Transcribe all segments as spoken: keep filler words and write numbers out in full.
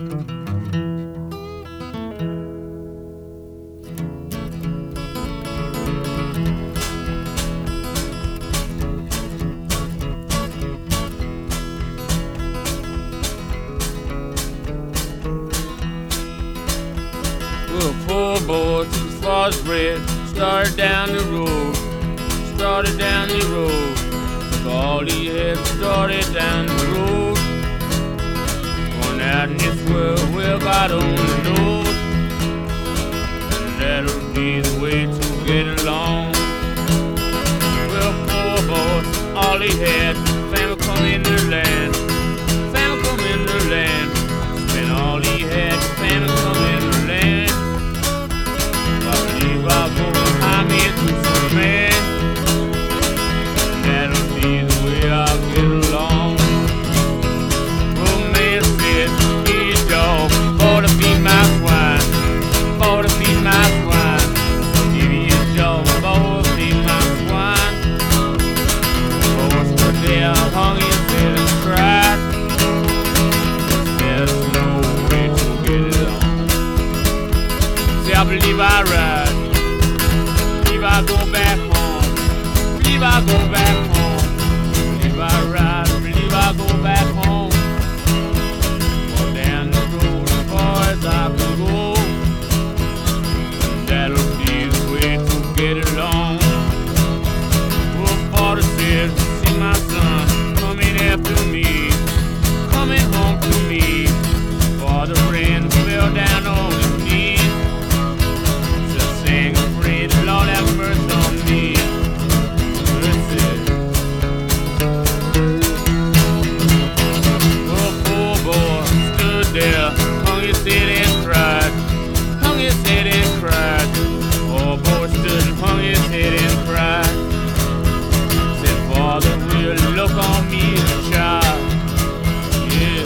Well, poor boy took as far as bread, started down the road, started down the road. Took all he had, started down the road. Going out in this world, well, God only knows. And that'll be the way to get along. Well, poor boy, all he had, family come in the land, family come in the land. Spent all he had, family come in the land. I'll go behind me to some man, and that'll be the way I'll get along. Oh, man said, hey dog, for to be my swine, for to be my swine. Give me a dog, for to be my swine. Oh, stood there, hung his head and cried. There's no way to get along. See, I believe I ride. Believe I go back home, believe I go back home, believe I ride, believe I go back home. Or down the road as far as I could go, and that'll be the way to get along. Oh, father said, see my son coming after me, coming home to me. Father ran, fell down on his knees, just sang a praise, Lord have mercy on me. Mercy. Oh, poor boy stood there, hung his head and cried, hung his head and cried. Poor boy stood and hung his head and cried. Said, Father, will you look on me as a child? Yeah.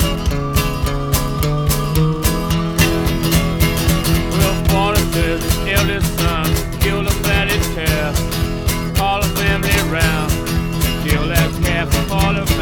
Well, Father said, his eldest son killed a fatted calf, call a family round, kill that calf, call a